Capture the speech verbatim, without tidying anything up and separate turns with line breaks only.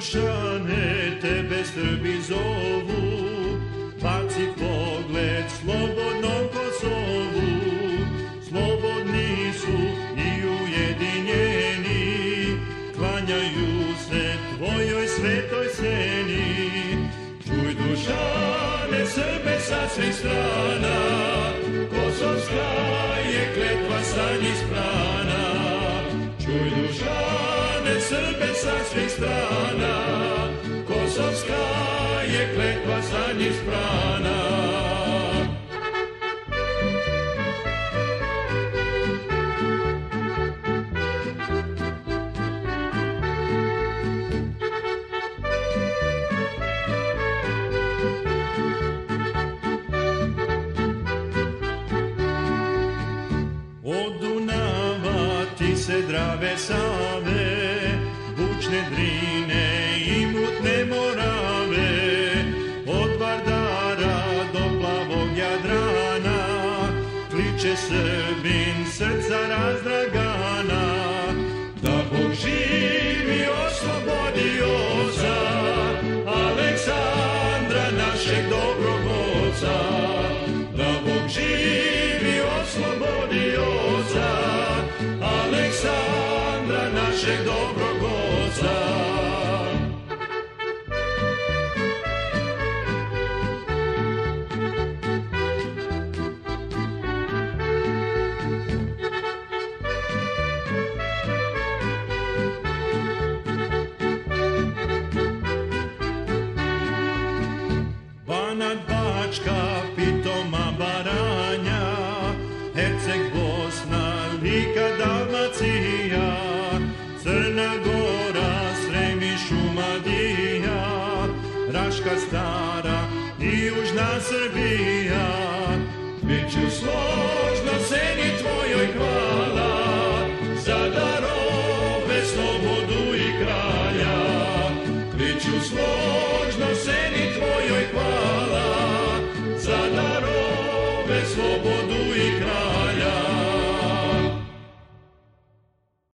Dušane, tebe Srbi zovu, baci pogled slobodno Kosovu. Slobodni su i ujedinjeni, klanjaju se tvojoj svetoj seni. Čuj Dušane, Srbe sa svih strana, kosovska je kletva sa njih strana. Čuj Dušane, Srbe sa svih strana, kosovska je kletva sa njih strana. Od Dunava ti se Drave, Save, bučne Drine i mutne Morave, od Vardara do plavog Jadrana, kliče Srbin srca razdragana. Da Bog živi oslobodio oca, Aleksandra našeg dobrog oca. Da Bog živi oslobodio oca, Aleksandra našeg dobrog oca. Banat, Bačka, Pitoma, Baranja, Herceg, Bosna, Lika, Dalmacija, Crna Gora, Srem i Šumadija, Raška Stara i Južna Srbija, biću slobodni